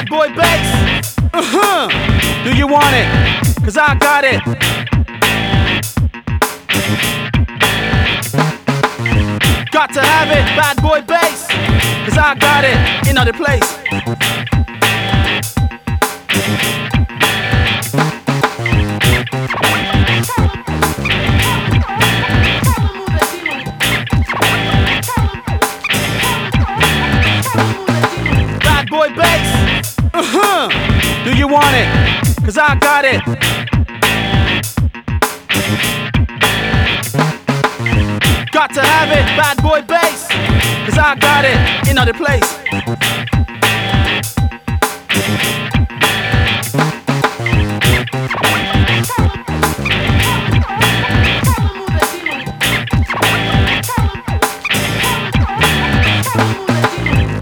Bad boy bass. Do you want it? Cause I got it. Got to have it, bad boy bass. Cause I got it in other place. Bad boy bass. Do you want it? Cause I got it. Got to have it, bad boy bass. Cause I got it in other place.